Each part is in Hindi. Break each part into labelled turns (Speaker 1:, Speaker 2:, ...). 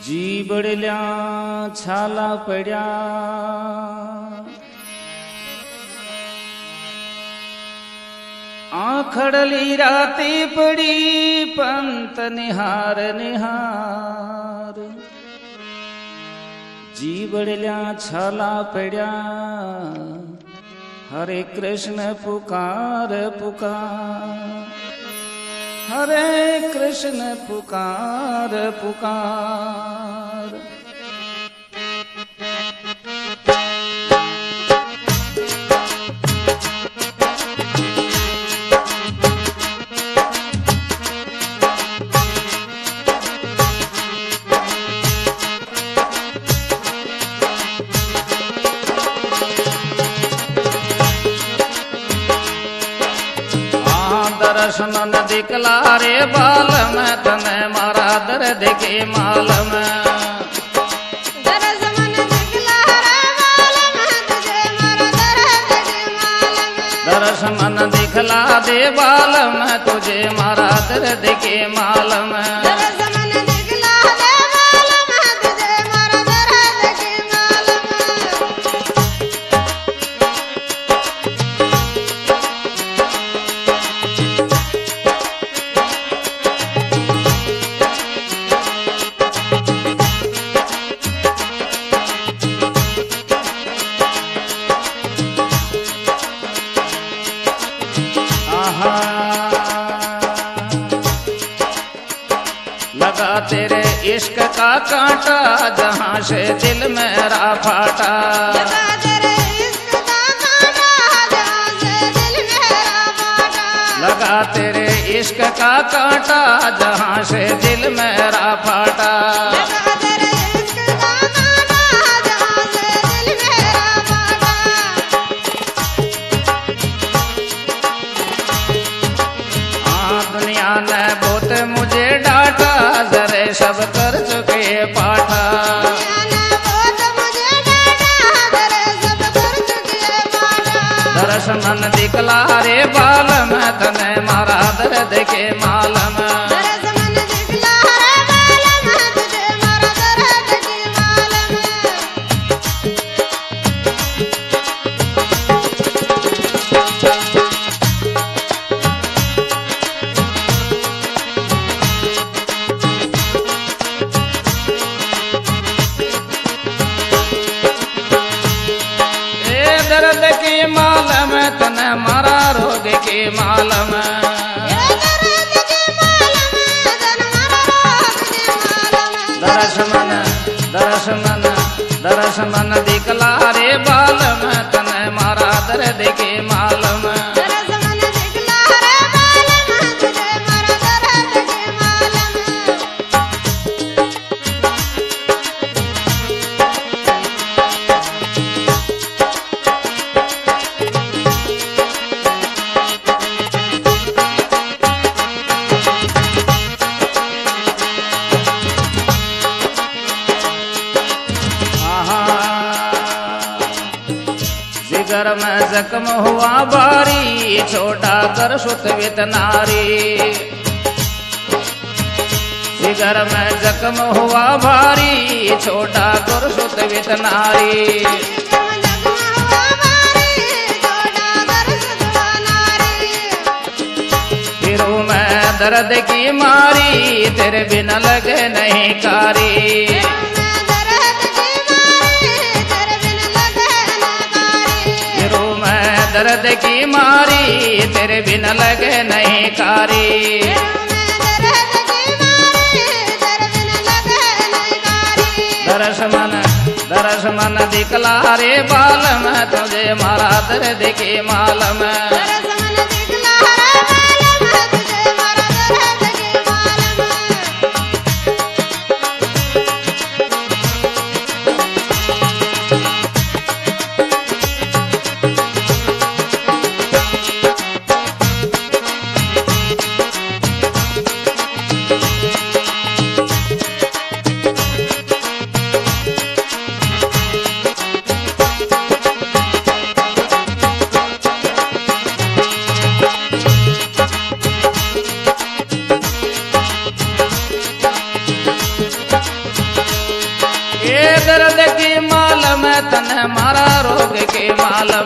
Speaker 1: जीबड़ल्या छाला पड्या आखड़ली राती पड़ी पंत निहार निहार जीबड़ल्या छाला पड्या हरे कृष्ण पुकार पुकार हरे कृष्ण पुकार पुकार। दर्शन न दिखला रे बाल में तने मारा दर्द के माल में
Speaker 2: दर्शन न दिखला रे बाल में तुझे मारा दर्द के माल में
Speaker 1: दर्शन न दिखला दे बाल में तुझे मारा दर्द के माल में
Speaker 2: दर्शन न दिखला दे बाल में तुझे मारा दर्द के माल
Speaker 1: लगा तेरे इश्क का कांटा जहाँ से दिल मेरा फाटा
Speaker 2: लगा तेरे इश्क का कांटा जहाँ से दिल मेरा फाटा
Speaker 1: लगा तेरे इश्क का कांटा जहाँ से दिल मेरा फाटा
Speaker 2: लगा तेरे इश्क का कांटा जहाँ से दिल मेरा फाटा
Speaker 1: हाँ दुनिया ने बहुत मुझे डांटा जरे सब कर चुके पाठा दर्शन न दिखला रे बाल में तने मारा दर्द के माल में दर्द के माल में तने मारा रोग के माल में दर्शन दिखला रे बाल में तने मारा दर्द के माल में जिगर में जख्म हुआ बारी छोटा कर सुतवित नारी जिगर में जख्म हुआ भारी छोटा कर सुतवित नारी फिरू में दर्द की मारी तेरे बिना लगे नहीं कारी दर्द की मारी तेरे बिन लगे नहीं कारी दर्श मन दिखला रे बाल में तुझे मारा दर्द के माल में मारा रोग के मालम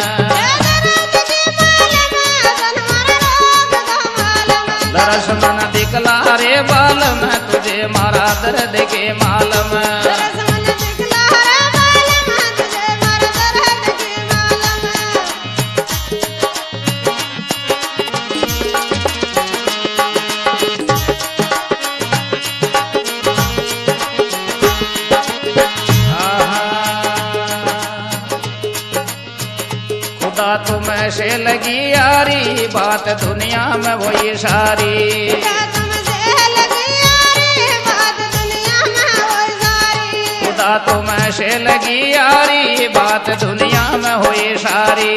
Speaker 1: दर्श मन दिखला रे बालम तुझे मारा दर्द के मालम तुम्हें से लगी यारी बात दुनिया में वही सारी खुदा तुम्हें से लगी यारी बात दुनिया में हुई सारी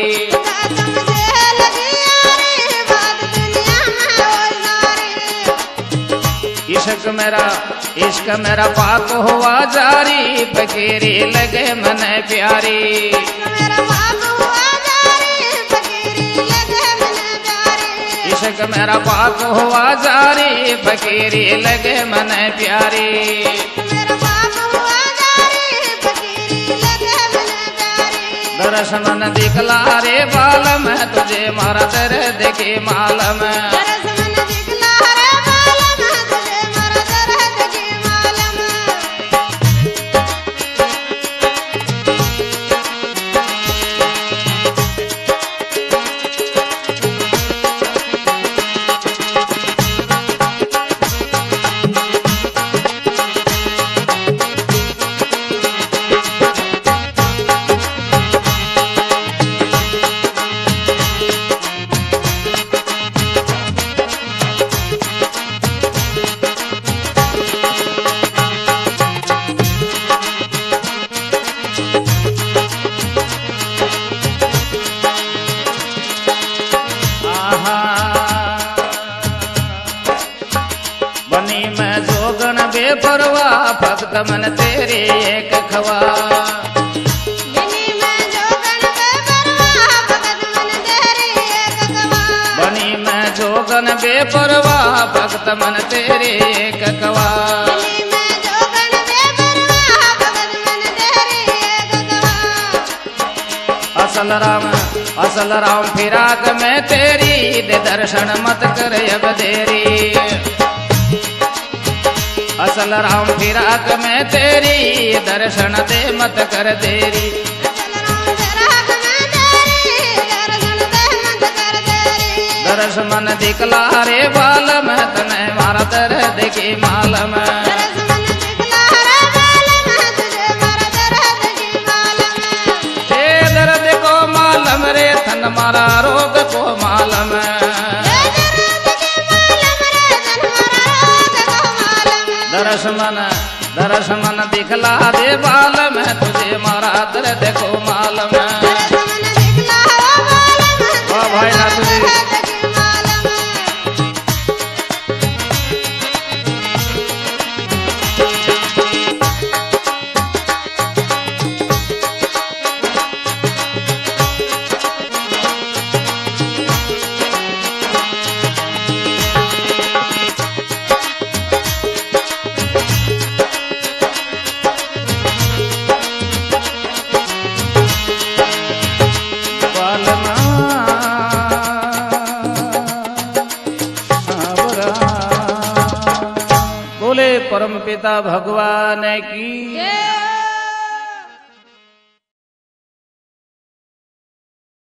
Speaker 1: इश्क मेरा पाक हुआ जारी फकीरी लगे मन प्यारी इश्क मेरा पाक हुआ जारी फकीरी लगे मन प्यारी दर्श मन दिखला रे बालम तुझे मारा दर्द के मालम बेपरवा भक्त मन तेरे एक खवा बनी मैं जोगन बेपरवा भक्त मन तेरे एक खवा असल राम फिराक में तेरी दे दर्शन मत कर अब देरी असल राम फिराक में तेरी दर्शन दे मत कर देरी दर्श मन दिखला रे बालम तने मारा दर्द के मालम हे दर्द को मालम रे थन मारा रोग को मालम दर्श मन दिखला दे बालम तुझे मारा दर्द को मालम भाई ना तुझे परम पिता भगवान की